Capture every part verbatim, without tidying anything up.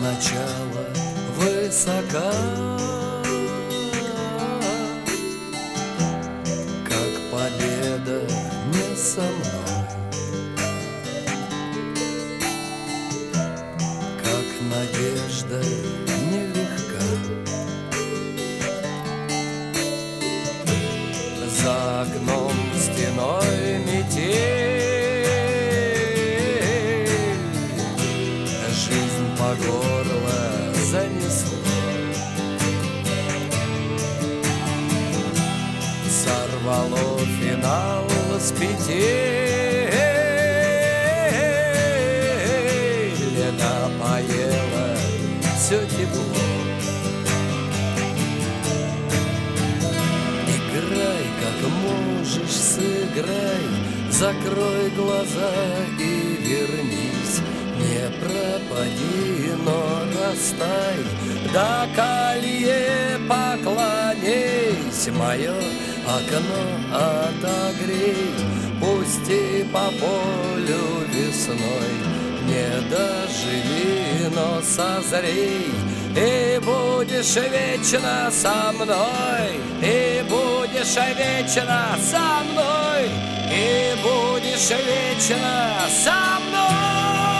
начало высока, как победа не со мной, как надежда нелегка. За окном стеной метель, жизнь по горло занесло. Сорвало финал с петель, напоело все тепло. Играй, как можешь, сыграй, закрой глаза и вернись. Не пропади, но растай, до колье поклонись. Мое окно отогрей, пусти по полю весной. Не доживи, но созрей, и будешь вечно со мной, и будешь вечно со мной, и будешь вечно со мной.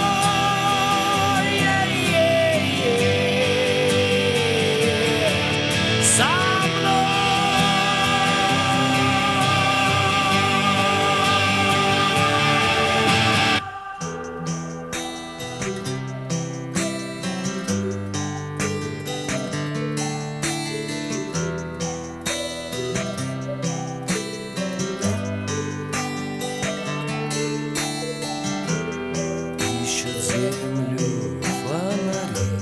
Землю фонари,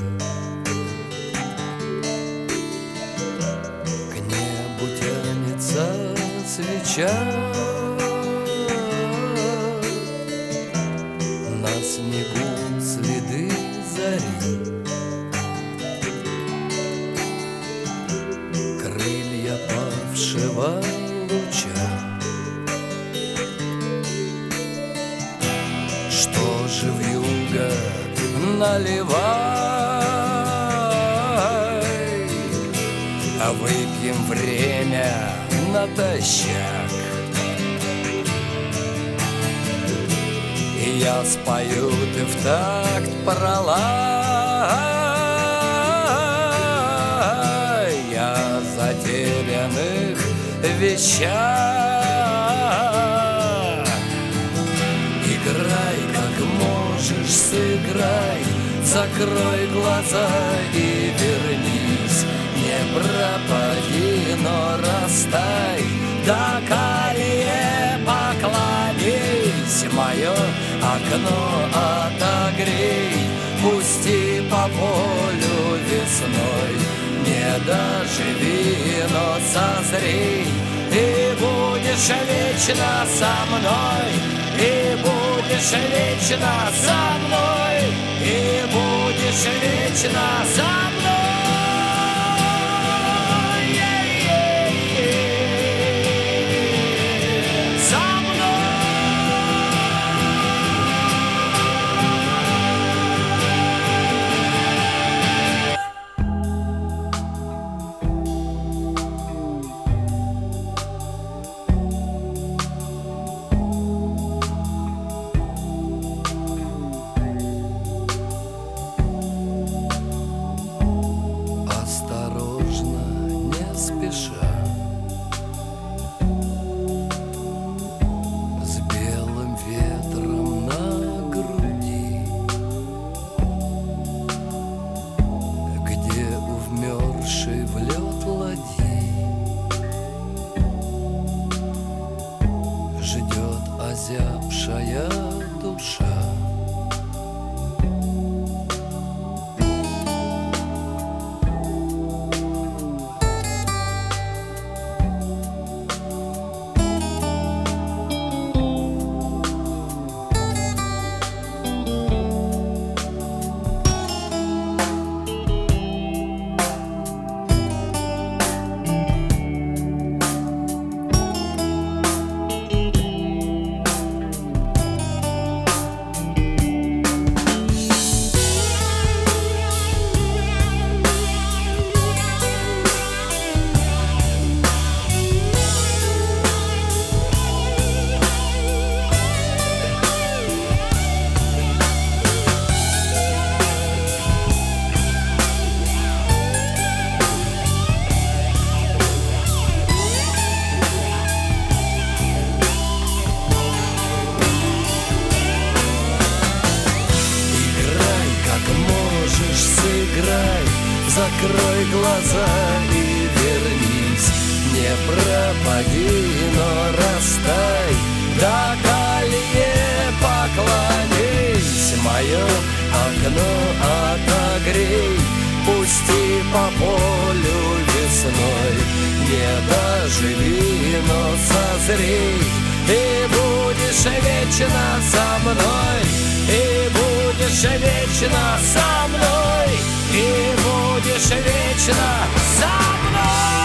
к небу тянется свеча, на снегу следы зари, крылья павшего луча. Что же вьюга, наливай, а выпьем время натощак. И я спою, ты в такт пролай, о затерянных вещах. Играй, как можешь, сыграй, закрой глаза и вернись. Не пропади, но растай, до колье поклонись. Мое окно отогрей, пусти по полю весной. Не доживи, но созрей, и будешь вечно со мной, и будешь вечно со мной, и будешь вечно со мной. можешь, сыграй, закрой глаза и вернись. Не пропади, но растай, до колье поклонись. Мое окно отогрей, пусти по полю весной. Не доживи, но созрей, и будешь вечно со мной, и будешь вечно со мной, и будешь вечно со мной.